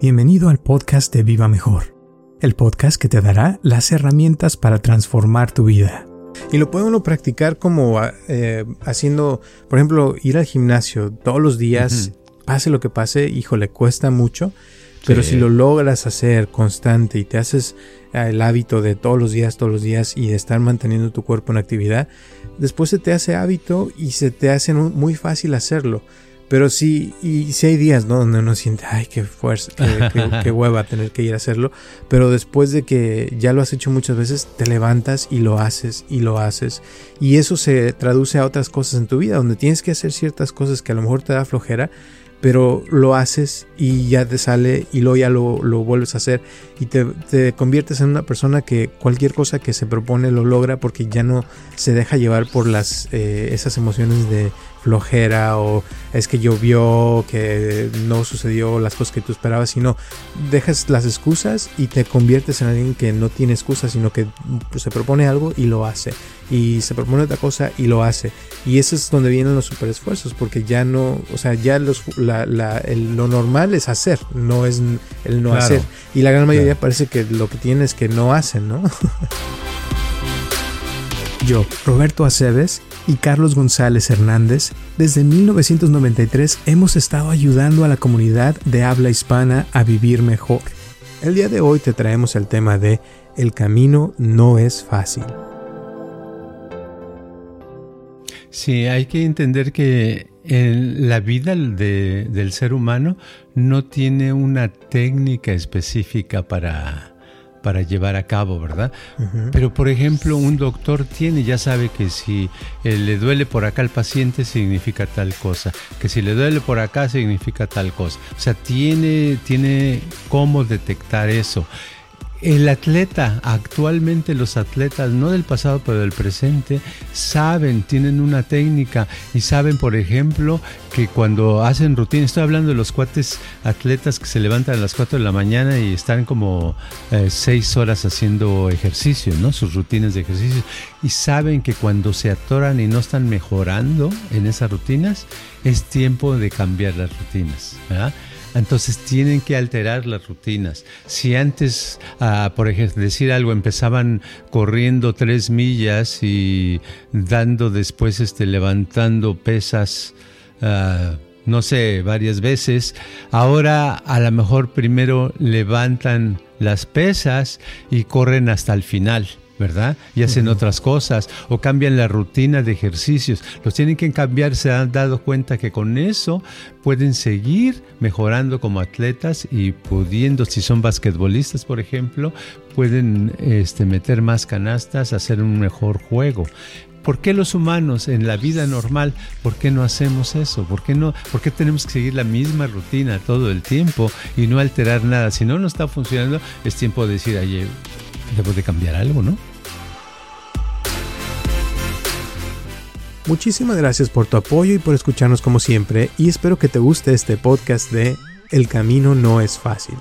Bienvenido al podcast de Viva Mejor, el podcast que te dará las herramientas para transformar tu vida. Y lo puede uno practicar como haciendo, por ejemplo, ir al gimnasio todos los días, pase lo que pase, híjole, cuesta mucho, pero si lo logras hacer constante y te haces el hábito de todos los días y de estar manteniendo tu cuerpo en actividad, después se te hace hábito y se te hace muy fácil hacerlo. Pero sí hay días, ¿no?, donde uno siente, ay, qué fuerza, qué hueva tener que ir a hacerlo. Pero después de que ya lo has hecho muchas veces, te levantas y lo haces. Y eso se traduce a otras cosas en tu vida, donde tienes que hacer ciertas cosas que a lo mejor te da flojera, pero lo haces y ya te sale y luego ya lo vuelves a hacer. Y te conviertes en una persona que cualquier cosa que se propone lo logra, porque ya no se deja llevar por esas emociones de flojera o es que llovió, que no sucedió las cosas que tú esperabas, sino dejas las excusas y te conviertes en alguien que no tiene excusas, sino que se propone algo y lo hace, y se propone otra cosa y lo hace. Y eso es donde vienen los super esfuerzos, porque ya no, o sea, ya lo normal es hacer, no es el no hacer. Y la gran mayoría parece que lo que tienen es que no hacen, ¿no? Yo, Roberto Aceves y Carlos González Hernández, desde 1993 hemos estado ayudando a la comunidad de habla hispana a vivir mejor. El día de hoy te traemos el tema de El camino no es fácil. Sí, hay que entender que la vida del ser humano no tiene una técnica específica para llevar a cabo, ¿verdad? Pero, por ejemplo, un doctor ya sabe que si le duele por acá al paciente significa tal cosa, que si le duele por acá significa tal cosa. O sea, tiene cómo detectar eso. El atleta, actualmente los atletas, no del pasado pero del presente, tienen una técnica y saben, por ejemplo, que cuando hacen rutina, estoy hablando de los cuates atletas que se levantan a las 4 de la mañana y están como 6 horas haciendo ejercicio, ¿no? Sus rutinas de ejercicio, y saben que cuando se atoran y no están mejorando en esas rutinas, es tiempo de cambiar las rutinas, ¿verdad? Entonces tienen que alterar las rutinas. Si antes, por ejemplo, decir algo, empezaban corriendo 3 millas y dando después levantando pesas, no sé, varias veces, ahora a lo mejor primero levantan las pesas y corren hasta el final, ¿verdad? Y hacen otras cosas o cambian la rutina de ejercicios. Los tienen que cambiar. Se han dado cuenta que con eso pueden seguir mejorando como atletas y pudiendo, si son basquetbolistas, por ejemplo, pueden meter más canastas, hacer un mejor juego. ¿Por qué los humanos en la vida normal, por qué no hacemos eso? ¿Por qué tenemos que seguir la misma rutina todo el tiempo y no alterar nada? Si no nos está funcionando, es tiempo de decir, oye, debo de cambiar algo, ¿no? Muchísimas gracias por tu apoyo y por escucharnos como siempre, y espero que te guste este podcast de El camino no es fácil.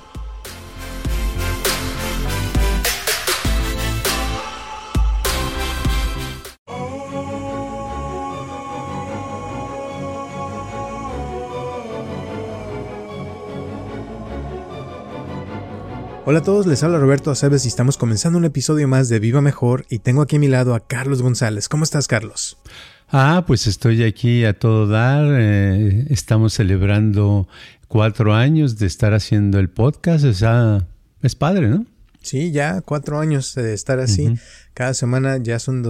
Hola a todos, les habla Roberto Aceves y estamos comenzando un episodio más de Viva Mejor, y tengo aquí a mi lado a Carlos González. ¿Cómo estás, Carlos? Pues estoy aquí a todo dar. Estamos celebrando 4 años de estar haciendo el podcast. O sea, es padre, ¿no? Sí, ya 4 años de estar así. Cada semana ya son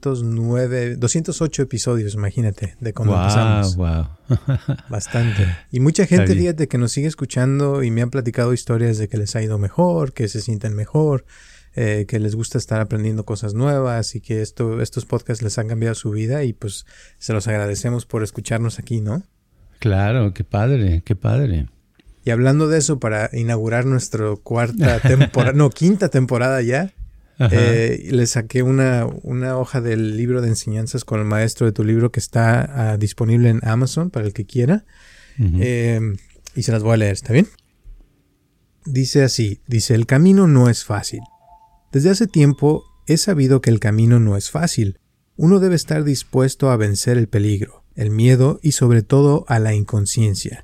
208 episodios, imagínate, de cuando empezamos. Wow. Bastante. Y mucha gente, fíjate, que nos sigue escuchando y me han platicado historias de que les ha ido mejor, que se sienten mejor, que les gusta estar aprendiendo cosas nuevas y que estos podcasts les han cambiado su vida, y pues se los agradecemos por escucharnos aquí, ¿no? Claro, qué padre. Y hablando de eso, para inaugurar nuestra quinta temporada ya, le saqué una hoja del libro de enseñanzas con el maestro de tu libro que está disponible en Amazon para el que quiera. Y se las voy a leer, ¿está bien? Dice así, el camino no es fácil. Desde hace tiempo he sabido que el camino no es fácil. Uno debe estar dispuesto a vencer el peligro, el miedo y sobre todo a la inconsciencia.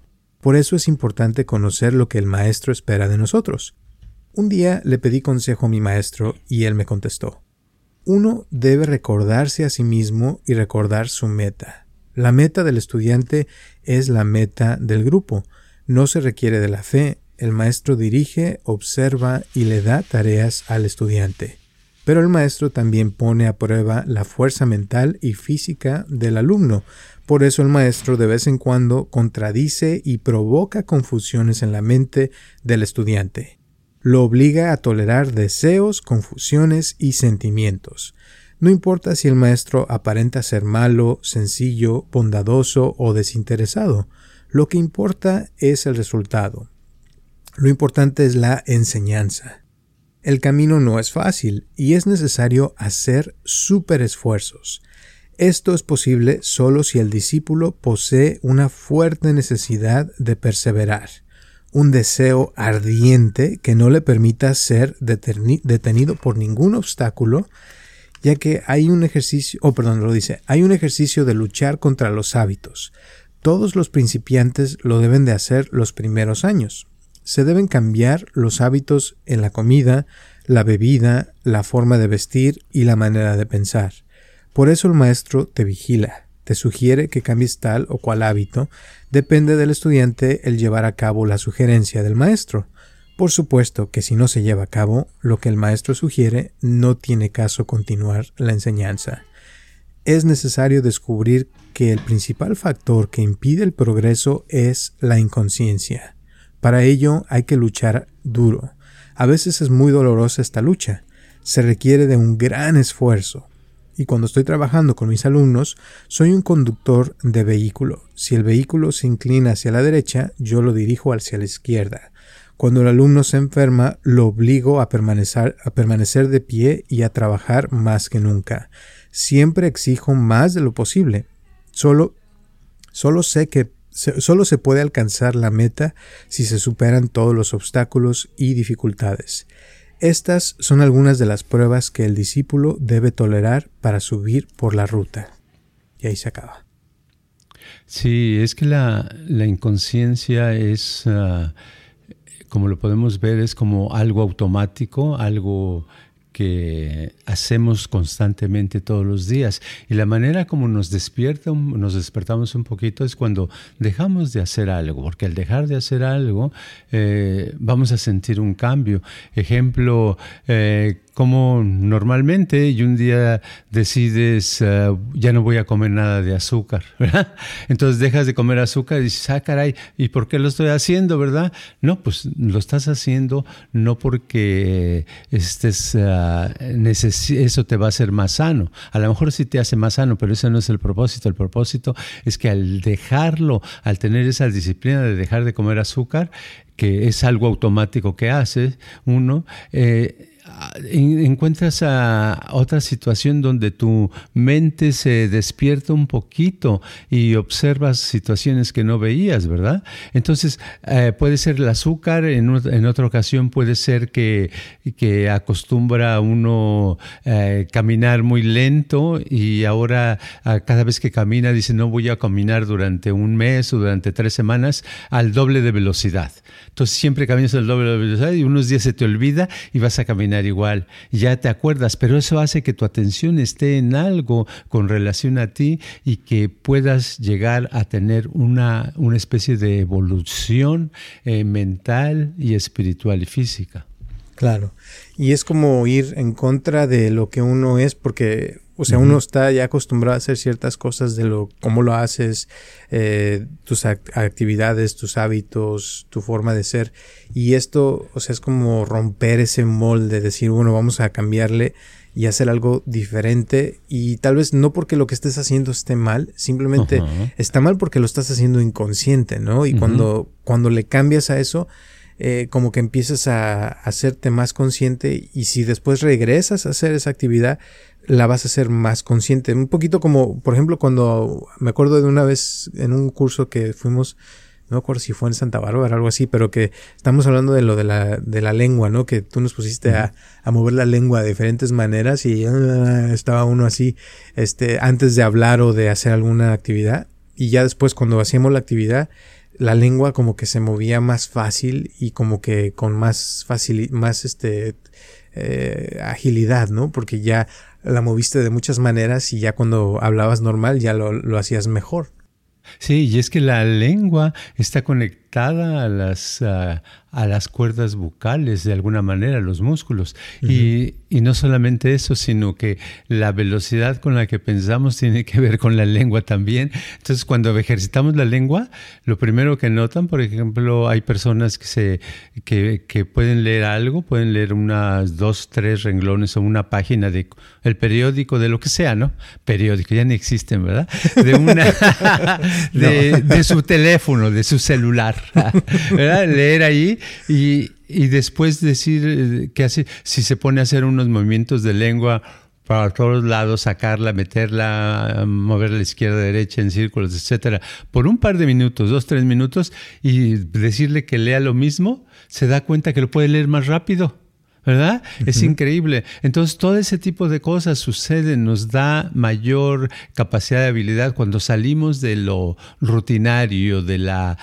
Por eso es importante conocer lo que el maestro espera de nosotros. Un día le pedí consejo a mi maestro y él me contestó: uno debe recordarse a sí mismo y recordar su meta. La meta del estudiante es la meta del grupo. No se requiere de la fe. El maestro dirige, observa y le da tareas al estudiante. Pero el maestro también pone a prueba la fuerza mental y física del alumno. Por eso el maestro de vez en cuando contradice y provoca confusiones en la mente del estudiante. Lo obliga a tolerar deseos, confusiones y sentimientos. No importa si el maestro aparenta ser malo, sencillo, bondadoso o desinteresado. Lo que importa es el resultado. Lo importante es la enseñanza. El camino no es fácil y es necesario hacer superesfuerzos. Esto es posible solo si el discípulo posee una fuerte necesidad de perseverar, un deseo ardiente que no le permita ser detenido por ningún obstáculo, ya que hay un ejercicio de luchar contra los hábitos. Todos los principiantes lo deben de hacer los primeros años. Se deben cambiar los hábitos en la comida, la bebida, la forma de vestir y la manera de pensar. Por eso el maestro te vigila, te sugiere que cambies tal o cual hábito. Depende del estudiante el llevar a cabo la sugerencia del maestro. Por supuesto que si no se lleva a cabo lo que el maestro sugiere, no tiene caso continuar la enseñanza. Es necesario descubrir que el principal factor que impide el progreso es la inconsciencia. Para ello hay que luchar duro. A veces es muy dolorosa esta lucha. Se requiere de un gran esfuerzo. Y cuando estoy trabajando con mis alumnos, soy un conductor de vehículo. Si el vehículo se inclina hacia la derecha, yo lo dirijo hacia la izquierda. Cuando el alumno se enferma, lo obligo a permanecer de pie y a trabajar más que nunca. Siempre exijo más de lo posible. Solo se puede alcanzar la meta si se superan todos los obstáculos y dificultades. Estas son algunas de las pruebas que el discípulo debe tolerar para subir por la ruta. Y ahí se acaba. Sí, es que la inconsciencia es, como lo podemos ver, es como algo automático, algo que hacemos constantemente todos los días. Y la manera como nos despertamos un poquito es cuando dejamos de hacer algo, porque al dejar de hacer algo vamos a sentir un cambio. Ejemplo, como normalmente y un día decides ya no voy a comer nada de azúcar, ¿verdad? Entonces dejas de comer azúcar y dices, caray, ¿y por qué lo estoy haciendo, verdad? No, pues lo estás haciendo no porque eso te va a hacer más sano. A lo mejor sí te hace más sano, pero ese no es el propósito. El propósito es que al dejarlo, al tener esa disciplina de dejar de comer azúcar, que es algo automático que hace uno, encuentras a otra situación donde tu mente se despierta un poquito y observas situaciones que no veías, ¿verdad? Entonces, puede ser el azúcar, en otra ocasión puede ser que acostumbra a uno caminar muy lento y ahora cada vez que camina dice no voy a caminar durante un mes o durante 3 semanas al doble de velocidad. Entonces siempre caminas al doble de velocidad y unos días se te olvida y vas a caminar igual. Ya te acuerdas, pero eso hace que tu atención esté en algo con relación a ti y que puedas llegar a tener una especie de evolución mental y espiritual y física. Claro, y es como ir en contra de lo que uno es, porque, o sea, uno está ya acostumbrado a hacer ciertas cosas de cómo lo haces, tus actividades, tus hábitos, tu forma de ser, y esto, o sea, es como romper ese molde, decir, bueno, vamos a cambiarle y hacer algo diferente, y tal vez no porque lo que estés haciendo esté mal, simplemente está mal porque lo estás haciendo inconsciente, ¿no? Y cuando le cambias a eso, como que empiezas a hacerte más consciente, y si después regresas a hacer esa actividad, la vas a hacer más consciente. Un poquito como, por ejemplo, cuando me acuerdo de una vez en un curso que fuimos, no me acuerdo si fue en Santa Bárbara o algo así, pero que estamos hablando de lo de la lengua, ¿no? Que tú nos pusiste a mover la lengua de diferentes maneras y estaba uno así, antes de hablar o de hacer alguna actividad, y ya después cuando hacíamos la actividad, la lengua como que se movía más fácil y como que con más agilidad, ¿no? Porque ya la moviste de muchas maneras y ya cuando hablabas normal ya lo hacías mejor. Sí, y es que la lengua está conectada a las cuerdas bucales de alguna manera, los músculos. Uh-huh. Y no solamente eso, sino que la velocidad con la que pensamos tiene que ver con la lengua también. Entonces, cuando ejercitamos la lengua, lo primero que notan, por ejemplo, hay personas que pueden leer algo, pueden leer unas 2, 3 renglones o una página de el periódico, de lo que sea, ¿no? Periódico, ya ni existen, ¿verdad? De su teléfono, de su celular, ¿verdad? Leer ahí y después decir que hace, si se pone a hacer unos movimientos de lengua para todos lados, sacarla, meterla, moverla a la izquierda, derecha, en círculos, etcétera, por un par de minutos, 2, 3 minutos, y decirle que lea lo mismo, se da cuenta que lo puede leer más rápido, ¿verdad? Uh-huh. Es increíble. Entonces, todo ese tipo de cosas suceden, nos da mayor capacidad de habilidad cuando salimos de lo rutinario, de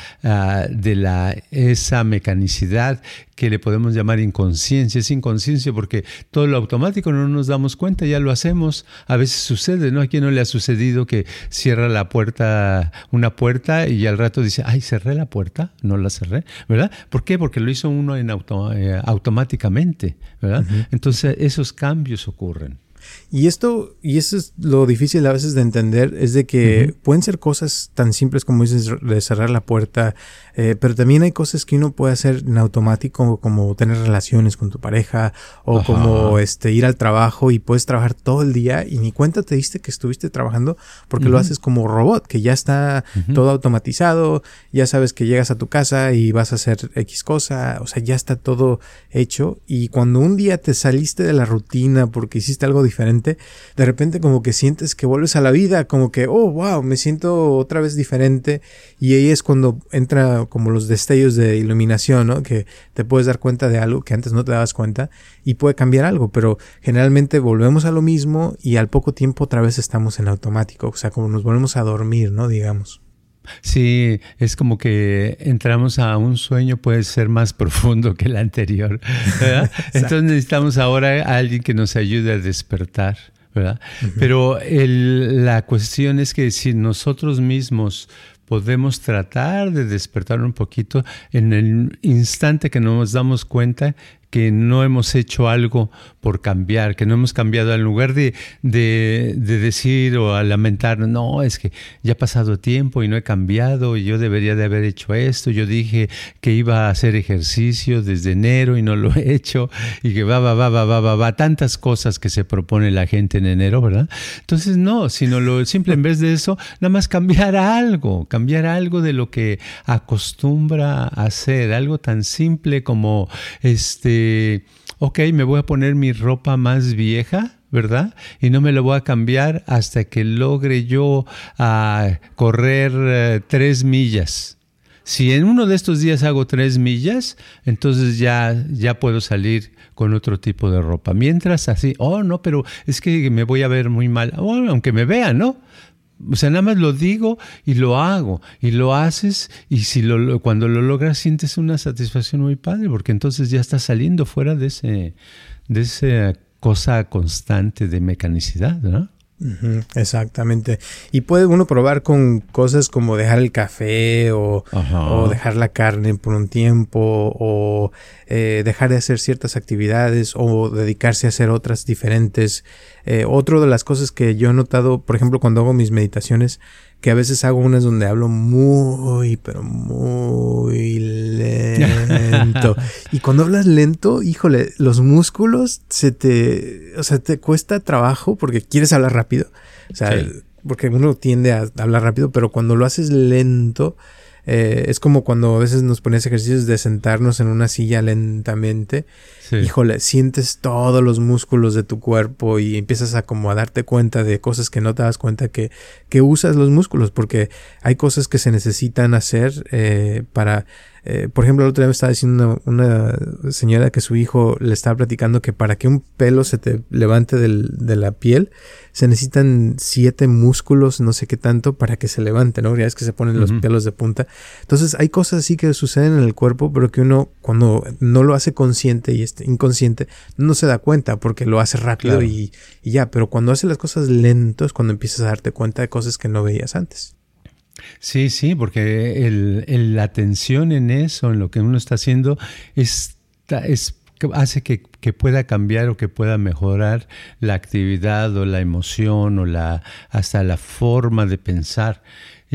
esa mecanicidad que le podemos llamar inconsciencia. Es inconsciencia porque todo lo automático no nos damos cuenta, ya lo hacemos. A veces sucede, ¿no? ¿A quién no le ha sucedido que cierra la puerta, una puerta y al rato dice, ay, cerré la puerta, no la cerré, ¿verdad? ¿Por qué? Porque lo hizo uno automáticamente, ¿verdad? Uh-huh. Entonces esos cambios ocurren. Y eso es lo difícil a veces de entender, es de que uh-huh. pueden ser cosas tan simples como dices, de cerrar la puerta, pero también hay cosas que uno puede hacer en automático, como tener relaciones con tu pareja, o ajá. como ir al trabajo y puedes trabajar todo el día y ni cuenta te diste que estuviste trabajando porque uh-huh. lo haces como robot, que ya está uh-huh. todo automatizado, ya sabes que llegas a tu casa y vas a hacer X cosa, o sea, ya está todo hecho, y cuando un día te saliste de la rutina porque hiciste algo diferente, de repente como que sientes que vuelves a la vida, como que, oh, wow, me siento otra vez diferente, y ahí es cuando entra como los destellos de iluminación, ¿no? Que te puedes dar cuenta de algo que antes no te dabas cuenta y puede cambiar algo, pero generalmente volvemos a lo mismo y al poco tiempo otra vez estamos en automático, o sea, como nos volvemos a dormir, ¿no? Digamos. Sí, es como que entramos a un sueño, puede ser más profundo que el anterior, ¿verdad? Entonces necesitamos ahora a alguien que nos ayude a despertar, ¿verdad? Uh-huh. Pero la cuestión es que si nosotros mismos podemos tratar de despertar un poquito en el instante que nos damos cuenta que no hemos hecho algo por cambiar, que no hemos cambiado, en lugar de decir o a lamentar, no, es que ya ha pasado tiempo y no he cambiado y yo debería de haber hecho esto, yo dije que iba a hacer ejercicio desde enero y no lo he hecho, y que va, tantas cosas que se propone la gente en enero, ¿verdad? Entonces no, sino lo simple, en vez de eso, nada más cambiar algo de lo que acostumbra a hacer, algo tan simple como ok, me voy a poner mi ropa más vieja, ¿verdad? Y no me la voy a cambiar hasta que logre yo correr 3 millas. Si en uno de estos días hago 3 millas, entonces ya puedo salir con otro tipo de ropa. Mientras así, oh, no, pero es que me voy a ver muy mal. Bueno, aunque me vean, ¿no? O sea, nada más lo digo y lo hago, y lo haces, y cuando lo logras sientes una satisfacción muy padre, porque entonces ya estás saliendo fuera de esa cosa constante de mecanicidad, ¿no? Uh-huh, exactamente. Y puede uno probar con cosas como dejar el café o dejar la carne por un tiempo, o dejar de hacer ciertas actividades o dedicarse a hacer otras diferentes. Otra de las cosas que yo he notado, por ejemplo, cuando hago mis meditaciones, que a veces hago unas donde hablo muy, pero muy lento. Y cuando hablas lento, híjole, los músculos te cuesta trabajo porque quieres hablar rápido. O sea, sí. Porque uno tiende a hablar rápido, pero cuando lo haces lento, es como cuando a veces nos pones ejercicios de sentarnos en una silla lentamente. Sí. Híjole, sientes todos los músculos de tu cuerpo y empiezas a como a darte cuenta de cosas que no te das cuenta que usas los músculos, porque hay cosas que se necesitan hacer para Por ejemplo, el otro día me estaba diciendo una señora que su hijo le estaba platicando que para que un pelo se te levante de la piel se necesitan 7 músculos, no sé qué tanto, para que se levante, ¿no? Ya es que se ponen los pelos de punta. Entonces hay cosas así que suceden en el cuerpo, pero que uno cuando no lo hace consciente y inconsciente no se da cuenta porque lo hace rápido, claro. y ya. Pero cuando hace las cosas lento es cuando empiezas a darte cuenta de cosas que no veías antes. Sí, porque la atención en eso, en lo que uno está haciendo, hace que pueda cambiar o que pueda mejorar la actividad o la emoción o hasta la forma de pensar.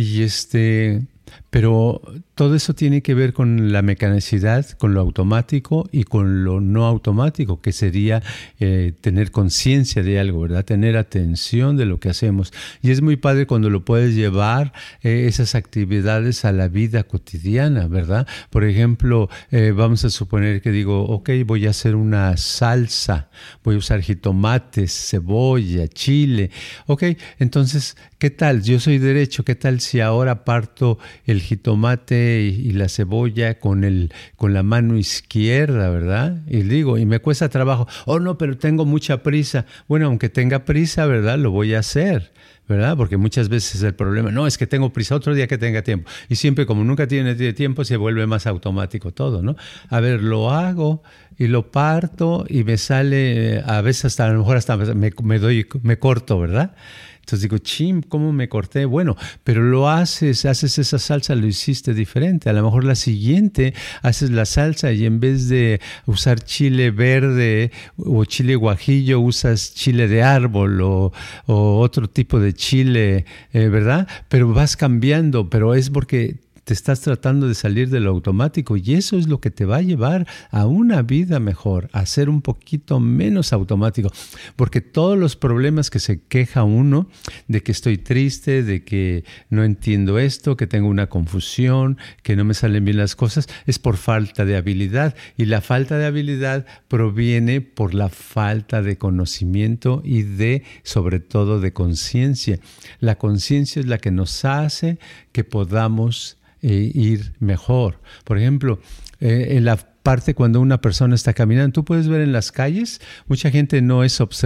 Pero todo eso tiene que ver con la mecanicidad, con lo automático y con lo no automático, que sería tener conciencia de algo, ¿verdad? Tener atención de lo que hacemos. Y es muy padre cuando lo puedes llevar esas actividades a la vida cotidiana, ¿verdad? Por ejemplo, vamos a suponer que digo, ok, voy a hacer una salsa, voy a usar jitomates, cebolla, chile. Ok, entonces, ¿qué tal? Yo soy derecho, ¿qué tal si ahora parto el jitomate y la cebolla con la mano izquierda, ¿verdad? Y me cuesta trabajo. Oh, no, pero tengo mucha prisa. Bueno, aunque tenga prisa, ¿verdad? Lo voy a hacer, ¿verdad? Porque muchas veces el problema, no, es que tengo prisa, otro día que tenga tiempo. Y siempre, como nunca tiene tiempo, se vuelve más automático todo, ¿no? A ver, lo hago y lo parto y me sale, a veces a lo mejor hasta me corto, ¿verdad? Entonces digo, ¿cómo me corté? Bueno, pero lo haces esa salsa, lo hiciste diferente. A lo mejor la siguiente haces la salsa y en vez de usar chile verde o chile guajillo, usas chile de árbol o otro tipo de chile, ¿verdad? Pero vas cambiando, pero es porque te estás tratando de salir de lo automático y eso es lo que te va a llevar a una vida mejor, a ser un poquito menos automático, porque todos los problemas que se queja uno de que estoy triste, de que no entiendo esto, que tengo una confusión, que no me salen bien las cosas, es por falta de habilidad y la falta de habilidad proviene por la falta de conocimiento y sobre todo de conciencia. La conciencia es la que nos hace que podamos ir mejor. Por ejemplo, en la parte cuando una persona está caminando, tú puedes ver en las calles, mucha gente no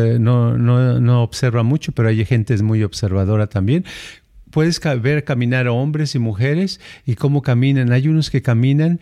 observa mucho, pero hay gente muy observadora también. Puedes ver caminar a hombres y mujeres y cómo caminan. Hay unos que caminan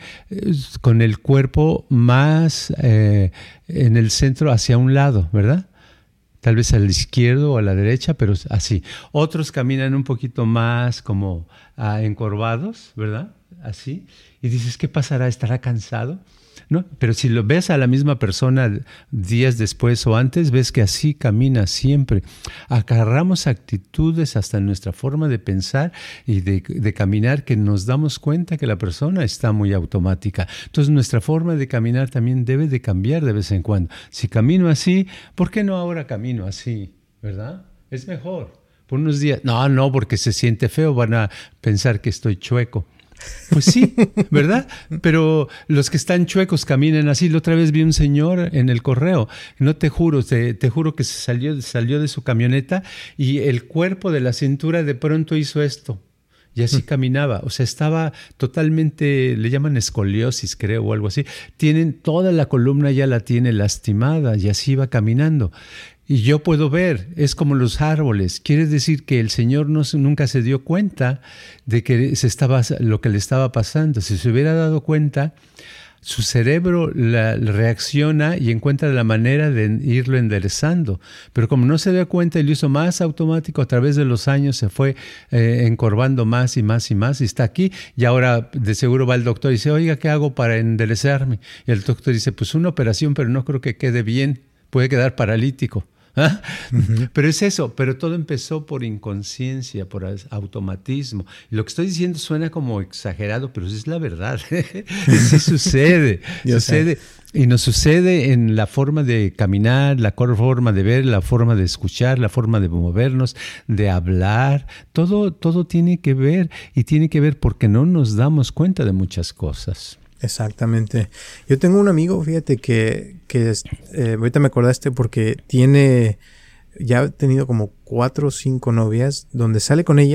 con el cuerpo más en el centro hacia un lado, ¿verdad? Tal vez a la izquierda o a la derecha, pero así. Otros caminan un poquito más como encorvados, ¿verdad? Así. Y dices, ¿qué pasará? ¿Estará cansado? ¿No? Pero si lo ves a la misma persona días después o antes, ves que así camina siempre. Agarramos actitudes hasta en nuestra forma de pensar y de caminar que nos damos cuenta que la persona está muy automática. Entonces nuestra forma de caminar también debe de cambiar de vez en cuando. Si camino así, ¿por qué no ahora camino así? ¿Verdad? Es mejor. Por unos días, no, porque se siente feo, van a pensar que estoy chueco. Pues sí, ¿verdad? Pero los que están chuecos caminan así. La otra vez vi un señor en el correo, no te juro, te juro que salió de su camioneta y el cuerpo de la cintura de pronto hizo esto. Y así caminaba, o sea, estaba totalmente, le llaman escoliosis, creo, o algo así. Toda la columna ya la tiene lastimada y así va caminando. Y yo puedo ver, es como los árboles. Quiere decir que el Señor nunca se dio cuenta de que lo que le estaba pasando. Si se hubiera dado cuenta, su cerebro reacciona y encuentra la manera de irlo enderezando. Pero como no se dio cuenta y lo hizo más automático, a través de los años se fue encorvando más y más y más y está aquí. Y ahora de seguro va el doctor y dice, oiga, ¿qué hago para enderezarme? Y el doctor dice, pues una operación, pero no creo que quede bien. Puede quedar paralítico. ¿Ah? Uh-huh. Pero es eso, pero todo empezó por inconsciencia, por automatismo. Y lo que estoy diciendo suena como exagerado, pero es la verdad. Sí sucede, sucede. Y nos sucede en la forma de caminar, la forma de ver, la forma de escuchar, la forma de movernos, de hablar. Todo tiene que ver y tiene que ver porque no nos damos cuenta de muchas cosas. Exactamente. Yo tengo un amigo, fíjate, que ahorita me acordaste porque ya ha tenido como 4 o 5 novias donde sale con ellas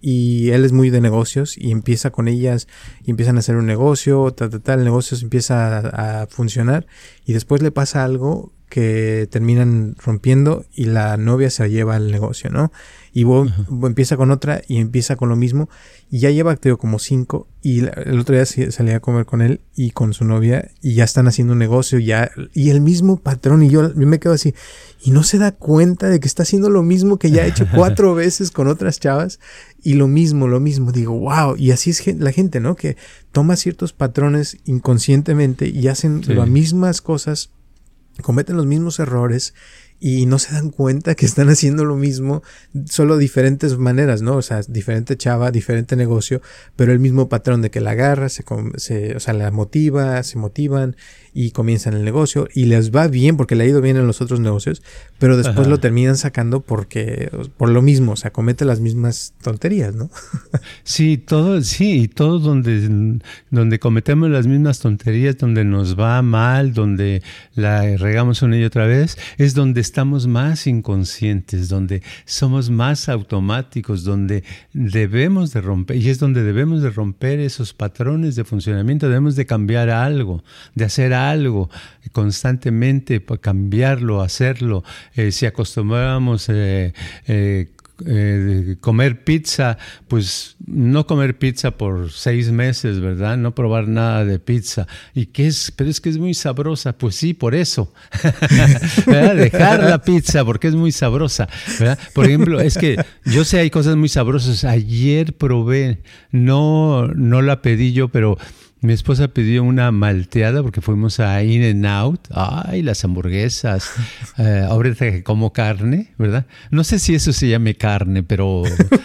y él es muy de negocios y empieza con ellas y empiezan a hacer un negocio, el negocio se empieza a funcionar y después le pasa algo que terminan rompiendo y la novia se lleva al negocio, ¿no? Y empieza con otra y empieza con lo mismo y ya lleva, creo, como 5 y el otro día salí a comer con él y con su novia y ya están haciendo un negocio ya y el mismo patrón y yo me quedo así y no se da cuenta de que está haciendo lo mismo que ya ha hecho 4 veces con otras chavas y lo mismo, digo, wow, y así es la gente, ¿no? Que toma ciertos patrones inconscientemente y hacen las mismas cosas, cometen los mismos errores y no se dan cuenta que están haciendo lo mismo, solo diferentes maneras, ¿no? O sea, diferente chava, diferente negocio, pero el mismo patrón de que la agarra, la motiva, se motivan y comienzan el negocio y les va bien porque le ha ido bien en los otros negocios, pero después lo terminan sacando por lo mismo, o sea, comete las mismas tonterías, ¿no? Sí, todo donde cometemos las mismas tonterías, donde nos va mal, donde la regamos una y otra vez, es donde estamos más inconscientes, donde somos más automáticos, donde debemos de romper, y es donde debemos de romper esos patrones de funcionamiento, debemos de cambiar algo, de hacer algo constantemente para cambiarlo, hacerlo. Si acostumbramos comer pizza, pues no comer pizza por 6 meses, ¿verdad? No probar nada de pizza. ¿Y qué es? Pero es que es muy sabrosa. Pues sí, por eso. Dejar la pizza porque es muy sabrosa, ¿verdad? Por ejemplo, es que yo sé hay cosas muy sabrosas. Ayer probé, no la pedí yo, pero mi esposa pidió una malteada porque fuimos a In-N-Out. ¡Ay, las hamburguesas! Ahorita que como carne, ¿verdad? No sé si eso se llame carne, pero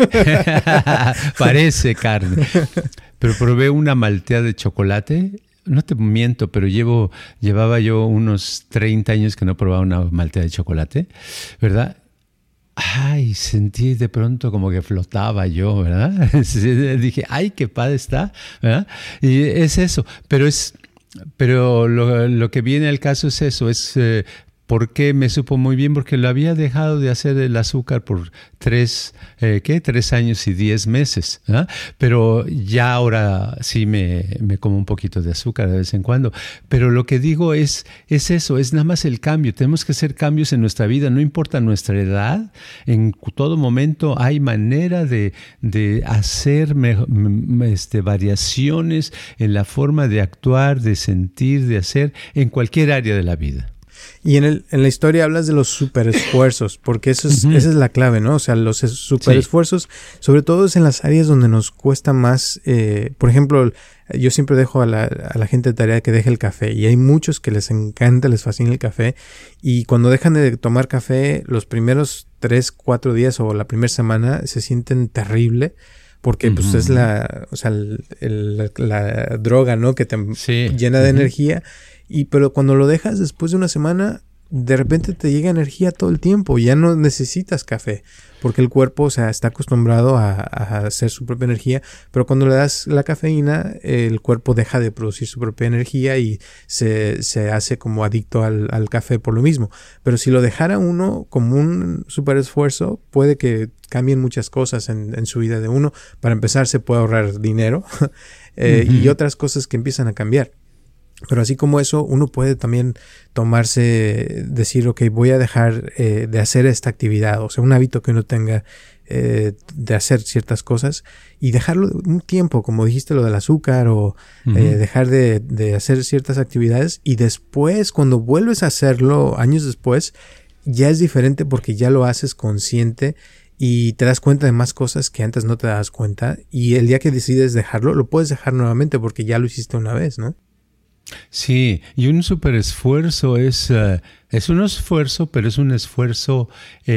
parece carne. Pero probé una malteada de chocolate. No te miento, pero llevaba yo unos 30 años que no probaba una malteada de chocolate, ¿verdad? Ay, sentí de pronto como que flotaba yo, ¿verdad? Dije, ay, qué padre está, ¿verdad? Y es eso, pero lo que viene al caso es eso, ¿por qué me supo muy bien? Porque lo había dejado de hacer el azúcar por 3 años y 10 meses, ¿eh? Pero ya ahora sí me como un poquito de azúcar de vez en cuando. Pero lo que digo es eso, es nada más el cambio. Tenemos que hacer cambios en nuestra vida, no importa nuestra edad. En todo momento hay manera de hacer variaciones en la forma de actuar, de sentir, de hacer en cualquier área de la vida. Y en la historia hablas de los superesfuerzos, porque esa es la clave, ¿no? O sea, los superesfuerzos, sobre todo es en las áreas donde nos cuesta más. Por ejemplo, yo siempre dejo a la gente de tarea que deje el café, y hay muchos que les encanta, les fascina el café, y cuando dejan de tomar café, los primeros 3-4 días o la primera semana se sienten terrible, porque pues es la droga, ¿no? Que te llena de energía. Pero cuando lo dejas después de una semana, de repente te llega energía todo el tiempo. Ya no necesitas café, porque el cuerpo, o sea, está acostumbrado a hacer su propia energía. Pero cuando le das la cafeína, el cuerpo deja de producir su propia energía y se hace como adicto al café por lo mismo. Pero si lo dejara uno como un super esfuerzo, puede que cambien muchas cosas en su vida de uno. Para empezar, se puede ahorrar dinero y otras cosas que empiezan a cambiar. Pero así como eso, uno puede también decir, ok, voy a dejar de hacer esta actividad, o sea, un hábito que uno tenga de hacer ciertas cosas y dejarlo un tiempo, como dijiste lo del azúcar, o dejar de hacer ciertas actividades, y después, cuando vuelves a hacerlo años después, ya es diferente porque ya lo haces consciente y te das cuenta de más cosas que antes no te das cuenta, y el día que decides dejarlo, lo puedes dejar nuevamente porque ya lo hiciste una vez, ¿no? Sí, y un super esfuerzo es un esfuerzo, pero es un esfuerzo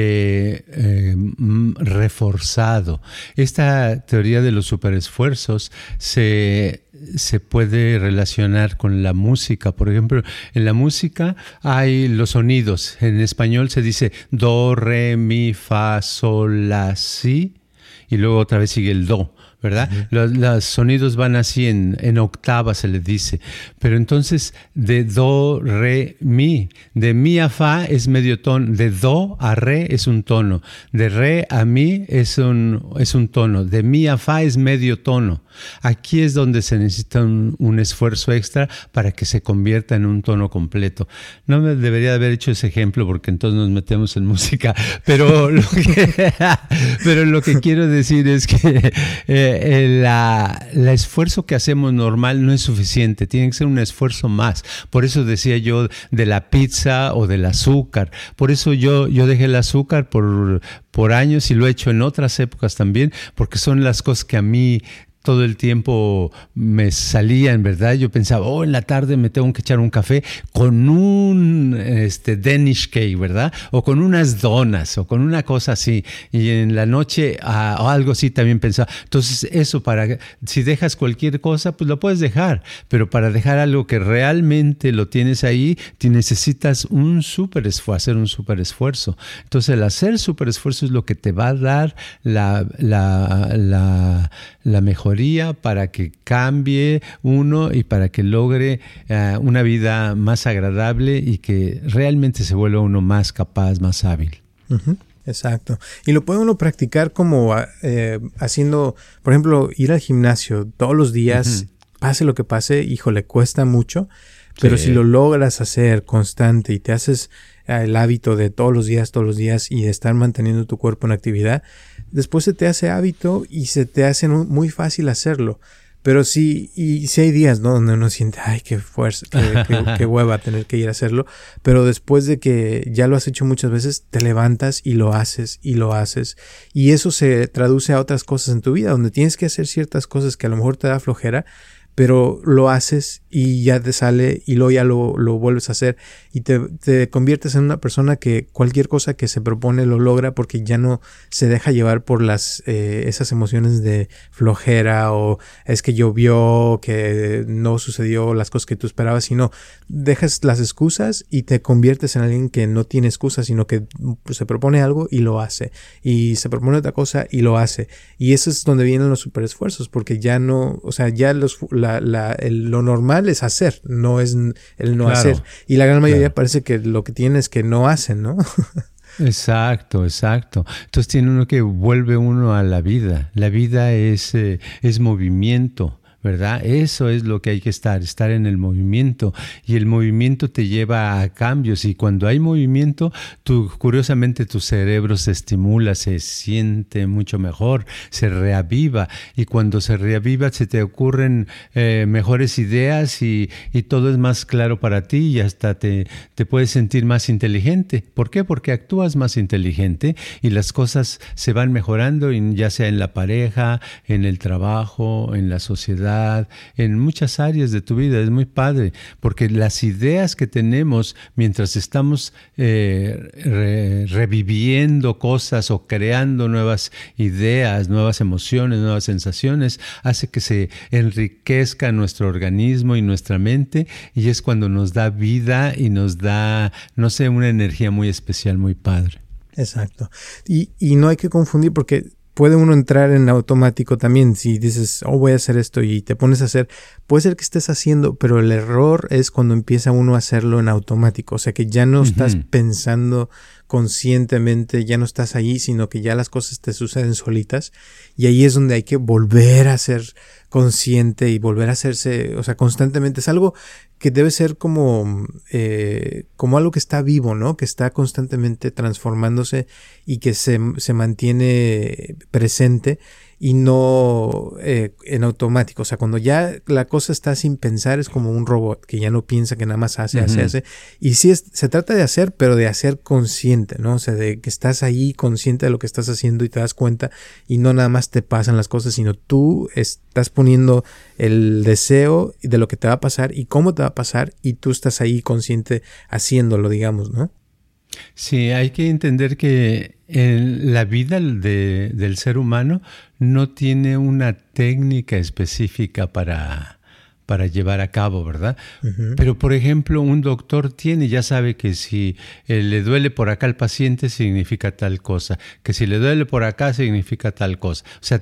reforzado. Esta teoría de los super esfuerzos se puede relacionar con la música. Por ejemplo, en la música hay los sonidos. En español se dice do, re, mi, fa, sol, la, si, y luego otra vez sigue el do, ¿verdad? Los sonidos van así en octava, se le dice. Pero entonces, de do, re, mi. De mi a fa es medio tono. De do a re es un tono. De re a mi es un tono. De mi a fa es medio tono. Aquí es donde se necesita un esfuerzo extra para que se convierta en un tono completo. No me debería haber hecho ese ejemplo porque entonces nos metemos en música. Pero lo que quiero decir es que el esfuerzo que hacemos normal no es suficiente, tiene que ser un esfuerzo más. Por eso decía yo de la pizza o del azúcar. Por eso yo dejé el azúcar por años y lo he hecho en otras épocas también, porque son las cosas que a mí todo el tiempo me salían, ¿verdad? Yo pensaba, en la tarde me tengo que echar un café con un Danish cake, ¿verdad? O con unas donas, o con una cosa así. Y en la noche, o algo así también pensaba. Entonces, eso si dejas cualquier cosa, pues lo puedes dejar. Pero para dejar algo que realmente lo tienes ahí, necesitas hacer un súper esfuerzo. Entonces, el hacer súper esfuerzo es lo que te va a dar la mejoría para que cambie uno y para que logre una vida más agradable y que realmente se vuelva uno más capaz, más hábil. Uh-huh. Exacto. Y lo puede uno practicar como haciendo, por ejemplo, ir al gimnasio todos los días, pase lo que pase, híjole, cuesta mucho, pero si lo logras hacer constante y te haces el hábito de todos los días y de estar manteniendo tu cuerpo en actividad, después se te hace hábito y se te hace muy fácil hacerlo. Pero sí hay días, ¿no?, donde uno siente, ay, qué fuerza, qué hueva tener que ir a hacerlo. Pero después de que ya lo has hecho muchas veces, te levantas y lo haces. Y eso se traduce a otras cosas en tu vida, donde tienes que hacer ciertas cosas que a lo mejor te da flojera, pero lo haces y ya te sale y luego ya lo vuelves a hacer y te conviertes en una persona que cualquier cosa que se propone lo logra porque ya no se deja llevar por esas emociones de flojera o es que llovió, que no sucedió las cosas que tú esperabas, sino dejas las excusas y te conviertes en alguien que no tiene excusas, sino que se propone algo y lo hace, y se propone otra cosa y lo hace, y eso es donde vienen los superesfuerzos, porque ya no, o sea, ya lo normal es hacer, no es el no hacer. Y la gran mayoría parece que lo que tiene es que no hacen, ¿no? Exacto. Entonces tiene uno que vuelve uno a la vida. La vida es movimiento, ¿verdad? Eso es lo que hay que estar en el movimiento, y el movimiento te lleva a cambios, y cuando hay movimiento, curiosamente tu cerebro se estimula, se siente mucho mejor, se reaviva, y cuando se reaviva se te ocurren mejores ideas y todo es más claro para ti, y hasta te puedes sentir más inteligente. ¿Por qué? Porque actúas más inteligente y las cosas se van mejorando, ya sea en la pareja, en el trabajo, en la sociedad, en muchas áreas de tu vida. Es muy padre, porque las ideas que tenemos mientras estamos reviviendo cosas o creando nuevas ideas, nuevas emociones, nuevas sensaciones, hace que se enriquezca nuestro organismo y nuestra mente, y es cuando nos da vida y nos da, no sé, una energía muy especial, muy padre. Exacto. Y no hay que confundir, porque puede uno entrar en automático también. Si dices, voy a hacer esto y te pones a hacer, puede ser que estés haciendo, pero el error es cuando empieza uno a hacerlo en automático. O sea, que ya no estás pensando conscientemente, ya no estás ahí, sino que ya las cosas te suceden solitas. Y ahí es donde hay que volver a ser consciente y volver a hacerse, o sea, constantemente. Es algo que debe ser como algo que está vivo, ¿no? Que está constantemente transformándose y que se mantiene presente y no en automático. O sea, cuando ya la cosa está sin pensar, es como un robot que ya no piensa, que nada más hace. Y sí, se trata de hacer, pero de hacer consciente, ¿no? O sea, de que estás ahí consciente de lo que estás haciendo y te das cuenta, y no nada más te pasan las cosas, sino tú estás poniendo el deseo de lo que te va a pasar y cómo te va a pasar, y tú estás ahí consciente haciéndolo, digamos, ¿no? Sí, hay que entender que la vida del ser humano no tiene una técnica específica para para llevar a cabo, ¿verdad? Ujú. Pero, por ejemplo, un doctor ya sabe que si le duele por acá al paciente significa tal cosa, que si le duele por acá significa tal cosa. O sea,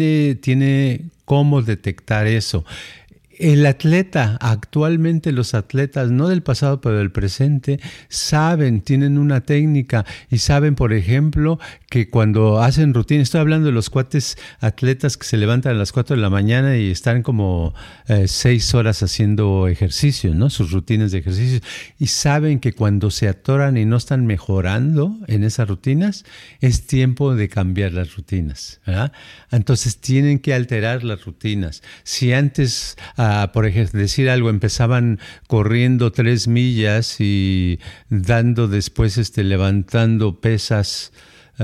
tiene cómo detectar eso. El atleta, actualmente los atletas, no del pasado pero del presente, tienen una técnica y saben, por ejemplo, que cuando hacen rutina, estoy hablando de los cuates atletas que se levantan a las 4 de la mañana y están como 6 horas haciendo ejercicio, ¿no? Sus rutinas de ejercicio, y saben que cuando se atoran y no están mejorando en esas rutinas, es tiempo de cambiar las rutinas, ¿verdad? Entonces tienen que alterar las rutinas. Si antes, por ejemplo, decir algo, empezaban corriendo 3 millas y dando después, levantando pesas,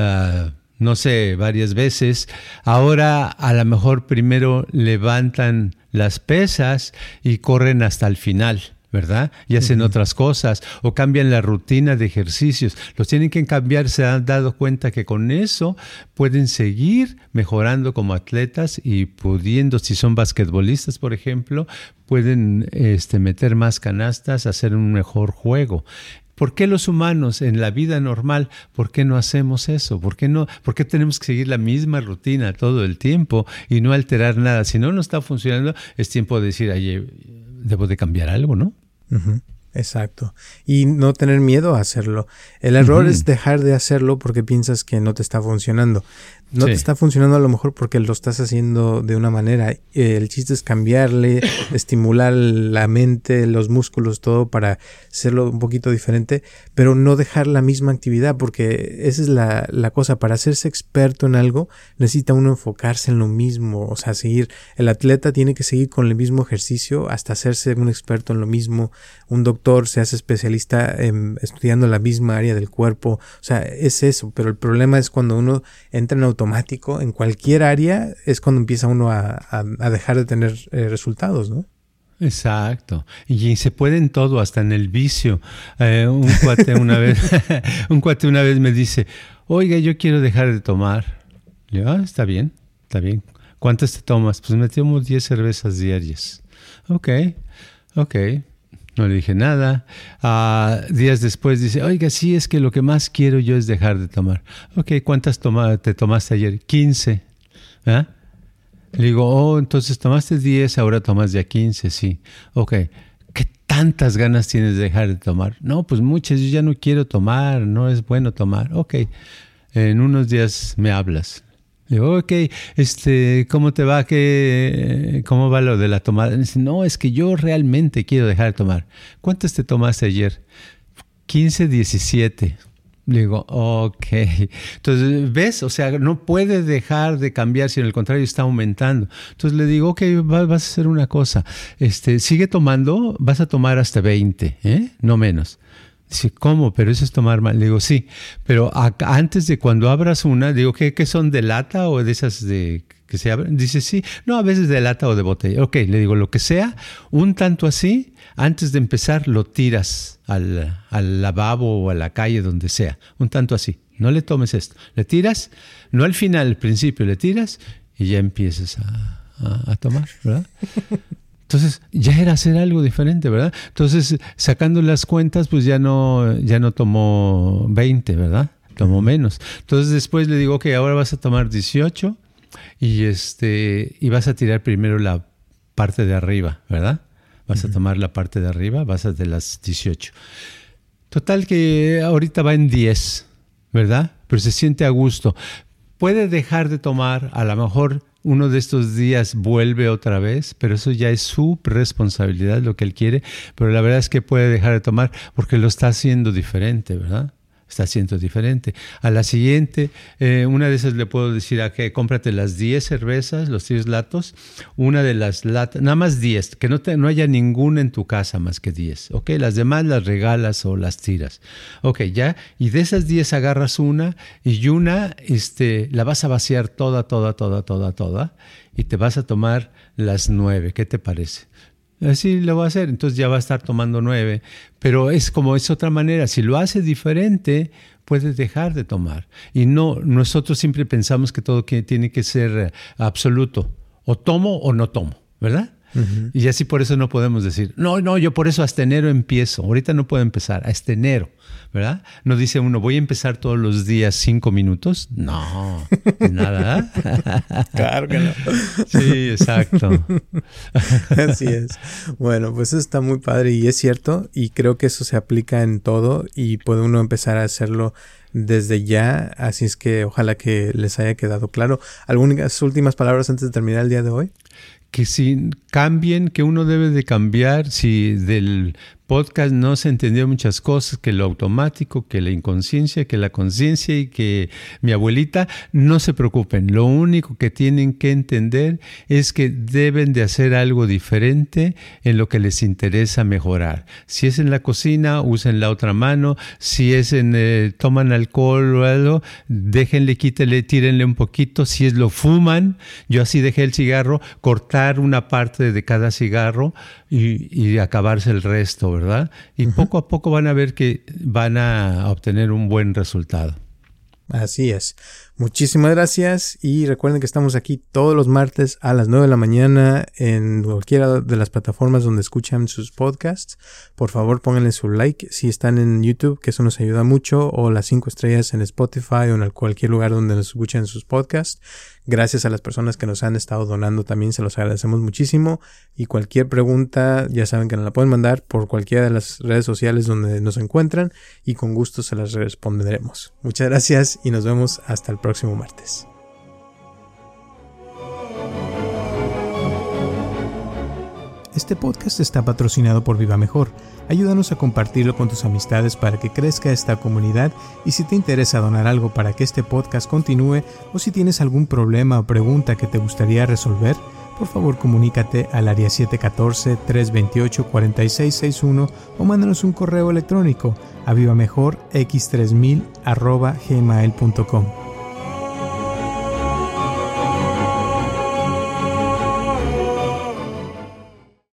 no sé, varias veces. Ahora a lo mejor primero levantan las pesas y corren hasta el final, ¿verdad? Y hacen otras cosas o cambian la rutina de ejercicios. Los tienen que cambiar, se han dado cuenta que con eso pueden seguir mejorando como atletas y pudiendo, si son basquetbolistas, por ejemplo, pueden meter más canastas, hacer un mejor juego. ¿Por qué los humanos en la vida normal, por qué no hacemos eso? ¿Por qué tenemos que seguir la misma rutina todo el tiempo y no alterar nada? Si no nos está funcionando, es tiempo de decir, debo de cambiar algo, ¿no? Uh-huh. Exacto. Y no tener miedo a hacerlo. El error es dejar de hacerlo porque piensas que no te está funcionando. No te está funcionando a lo mejor porque lo estás haciendo de una manera. El chiste es cambiarle, estimular la mente, los músculos, todo para hacerlo un poquito diferente, pero no dejar la misma actividad, porque esa es la cosa. Para hacerse experto en algo necesita uno enfocarse en lo mismo. O sea, el atleta tiene que seguir con el mismo ejercicio hasta hacerse un experto en lo mismo. Un doctor se hace especialista estudiando la misma área del cuerpo. O sea, es eso. Pero el problema es cuando uno entra en automático en cualquier área, es cuando empieza uno a dejar de tener resultados, ¿no? Exacto. Y se puede en todo, hasta en el vicio. Un cuate una vez me dice, oiga, yo quiero dejar de tomar. Le digo, está bien. ¿Cuántas te tomas? Pues me tomo 10 cervezas diarias. Ok. No le dije nada. Días después dice, oiga, sí, es que lo que más quiero yo es dejar de tomar. Ok, ¿cuántas te tomaste ayer? 15. ¿Ah? Le digo, entonces tomaste 10, ahora tomas ya 15, sí. Ok, ¿qué tantas ganas tienes de dejar de tomar? No, pues muchas, yo ya no quiero tomar, no es bueno tomar. Ok, en unos días me hablas. Le digo, ok, ¿cómo te va? ¿Cómo va lo de la tomada? Dice, no, es que yo realmente quiero dejar de tomar. ¿Cuántas te tomaste ayer? 15, 17. Le digo, ok. Entonces, ¿ves? O sea, no puede dejar de cambiar, sino al contrario está aumentando. Entonces le digo, ok, vas a hacer una cosa. Sigue tomando, vas a tomar hasta 20, no menos. Dice, ¿cómo? Pero eso es tomar mal. Le digo, sí, pero antes de cuando abras una, digo, ¿qué son de lata o de esas que se abren? Dice, sí, no, a veces de lata o de botella. Ok, le digo, lo que sea, un tanto así, antes de empezar lo tiras al lavabo o a la calle, donde sea, un tanto así. No le tomes esto. Le tiras, no al final, al principio, le tiras y ya empiezas a tomar, ¿verdad? Entonces, ya era hacer algo diferente, ¿verdad? Entonces, sacando las cuentas, pues ya no tomó 20, ¿verdad? Tomó menos. Entonces, después le digo, ok, ahora vas a tomar 18 y vas a tirar primero la parte de arriba, ¿verdad? Vas a tomar la parte de arriba, vas a de las 18. Total que ahorita va en 10, ¿verdad? Pero se siente a gusto. Puede dejar de tomar, a lo mejor uno de estos días vuelve otra vez, pero eso ya es su responsabilidad, lo que él quiere, pero la verdad es que puede dejar de tomar porque lo está haciendo diferente, ¿verdad? Está haciendo diferente. A la siguiente, una de esas le puedo decir que cómprate las 10 cervezas, los 10 latos, una de las latas, nada más 10, que no haya ninguna en tu casa más que 10, ¿ok? Las demás las regalas o las tiras. Ok, ya, y de esas 10 agarras una y la vas a vaciar toda, y te vas a tomar las 9, ¿qué te parece? Así lo va a hacer, entonces ya va a estar tomando 9, pero es otra manera. Si lo hace diferente, puede dejar de tomar. Y nosotros siempre pensamos que todo tiene que ser absoluto, o tomo o no tomo, ¿verdad? Uh-huh. Y así por eso no podemos decir, no, yo por eso hasta enero empiezo. Ahorita no puedo empezar, hasta enero, ¿verdad? No dice uno, voy a empezar todos los días 5 minutos. No, nada. Claro que no. Sí, exacto. Así es. Bueno, pues eso está muy padre y es cierto, y creo que eso se aplica en todo y puede uno empezar a hacerlo desde ya, así es que ojalá que les haya quedado claro. ¿Algunas últimas palabras antes de terminar el día de hoy? Que si cambien, que uno debe de cambiar, si del podcast no se entendió muchas cosas, que lo automático, que la inconsciencia, que la conciencia y que mi abuelita, no se preocupen. Lo único que tienen que entender es que deben de hacer algo diferente en lo que les interesa mejorar. Si es en la cocina, usen la otra mano. Si es en toman alcohol o algo, déjenle, quítenle, tírenle un poquito. Si es lo fuman, yo así dejé el cigarro, cortar una parte de cada cigarro y acabarse el resto, ¿verdad? Y poco a poco van a ver que van a obtener un buen resultado. Así es. Muchísimas gracias y recuerden que estamos aquí todos los martes a las 9 de la mañana en cualquiera de las plataformas donde escuchan sus podcasts. Por favor, pónganle su like si están en YouTube, que eso nos ayuda mucho, o las 5 estrellas en Spotify o en cualquier lugar donde nos escuchen sus podcasts. Gracias a las personas que nos han estado donando también, se los agradecemos muchísimo. Y cualquier pregunta, ya saben que nos la pueden mandar por cualquiera de las redes sociales donde nos encuentran y con gusto se las responderemos. Muchas gracias y nos vemos hasta el próximo martes. Este podcast está patrocinado por Viva Mejor. Ayúdanos a compartirlo con tus amistades para que crezca esta comunidad, y si te interesa donar algo para que este podcast continúe, o si tienes algún problema o pregunta que te gustaría resolver, por favor comunícate al área 714-328-4661 o mándanos un correo electrónico a vivamejorx3000@gmail.com.